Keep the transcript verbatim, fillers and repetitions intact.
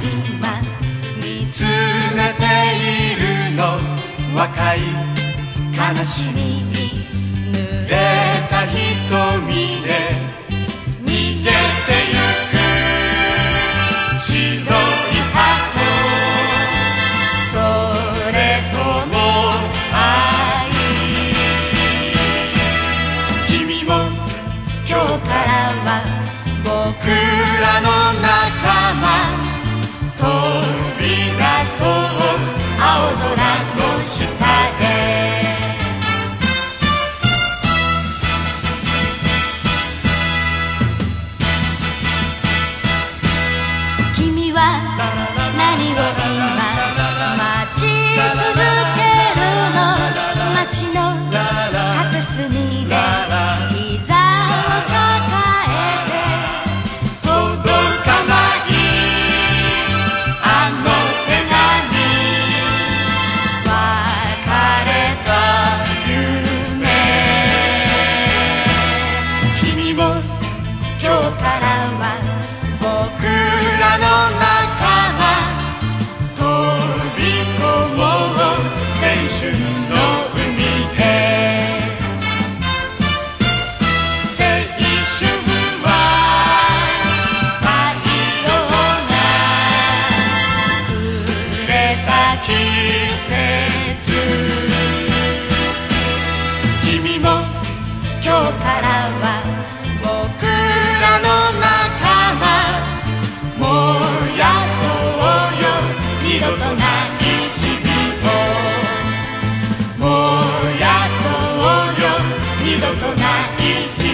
今見つめているの、若い悲しみに濡れた瞳で逃げてゆく白い箱、それとも愛、君も今日からは僕らの仲間、飛び出そう青空の下へ。君は何を今待ち続けるの、街の片隅で膝を抱えて届かないあの手紙、別れた夢、君も今日からは僕らの仲間、飛び込もう青春の海へ。青春は太陽がくれた季節、君も今日からは僕らの仲間、燃やそうよ二度とない日々を、燃やそうよ二度とない日々を。